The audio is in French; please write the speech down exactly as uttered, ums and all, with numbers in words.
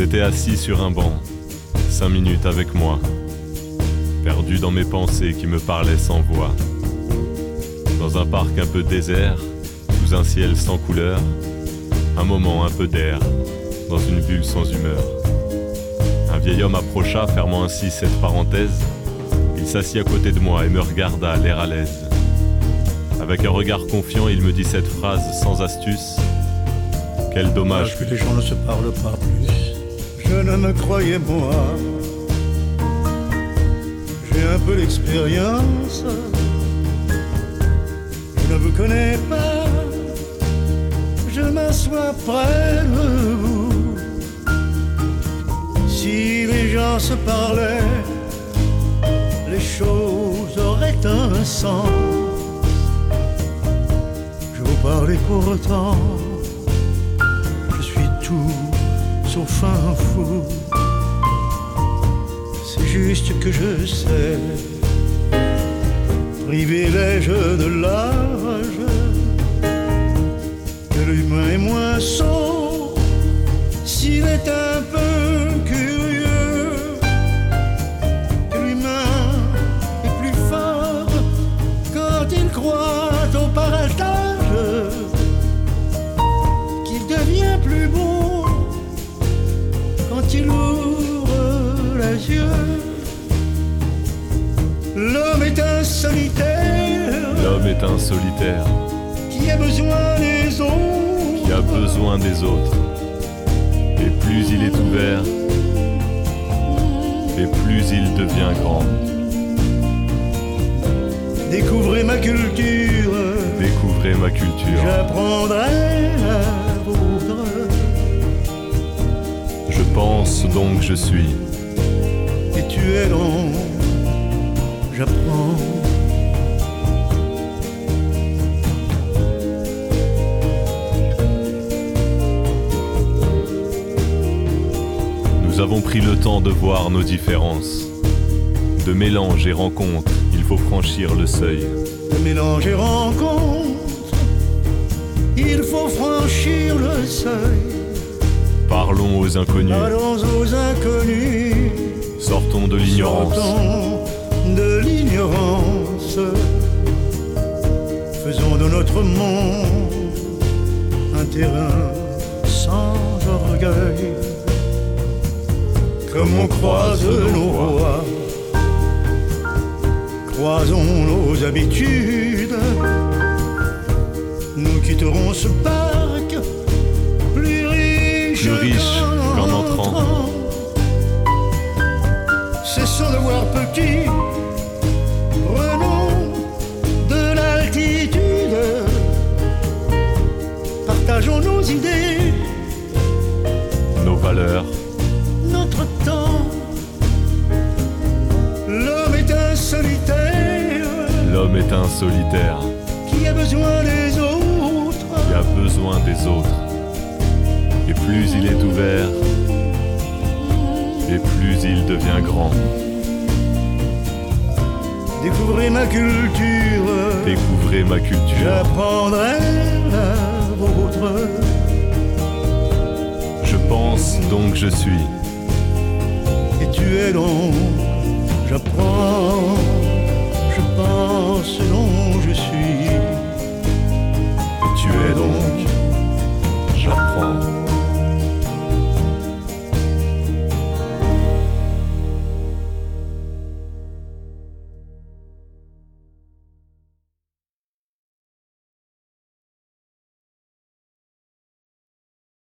t'es assis sur un banc, cinq minutes avec moi, perdu dans mes pensées qui me parlaient sans voix. Dans un parc un peu désert, sous un ciel sans couleur, un moment un peu d'air, dans une bulle sans humeur. Un vieil homme approcha, fermant ainsi cette parenthèse. Il s'assit à côté de moi et me regarda, l'air à l'aise. Avec un regard confiant, il me dit cette phrase sans astuce. Quel dommage que les gens ne se parlent pas plus. Je ne me croyais moi. J'ai un peu d'expérience. Je ne vous connais pas. Je m'assois près de vous. Si les gens se parlaient, les choses auraient un sens. Je vous parlais pourtant. Je suis tout sauf un fou. C'est juste que je sais, privilège de l'âge, que l'humain est moins sot s'il est un peu curieux, que l'humain est plus fort quand il croit au partage, qu'il devient plus beau quand il ouvre les yeux. L'homme est un solitaire. L'homme est un solitaire Qui a besoin des autres. Qui a besoin des autres. Et plus il est ouvert, et plus il devient grand. Découvrez ma culture. Découvrez ma culture. J'apprendrai la vôtre. Je pense donc je suis. Et tu es donc. J'apprends. Nous avons pris le temps de voir nos différences. De mélange et rencontre, il faut franchir le seuil. De mélange et rencontre, il faut franchir le seuil. Parlons aux inconnus. Allons aux inconnus. Sortons de l'ignorance. Sortons de l'ignorance. Faisons de notre monde un terrain sans orgueil. Comme on croise nos voies, croisons nos habitudes. Nous quitterons ce parc plus riche, plus riche qu'en entrant. Cessons de voir petit, prenons de l'altitude. Partageons nos idées, nos valeurs, notre temps. L'homme est un solitaire. L'homme est un solitaire Qui a besoin des autres. Qui a besoin des autres. Et plus il est ouvert, et plus il devient grand. Découvrez ma culture. Découvrez ma culture. J'apprendrai la vôtre. Je pense donc je suis. Et tu es donc. J'apprends. Je pense donc je suis. Et tu es donc. J'apprends.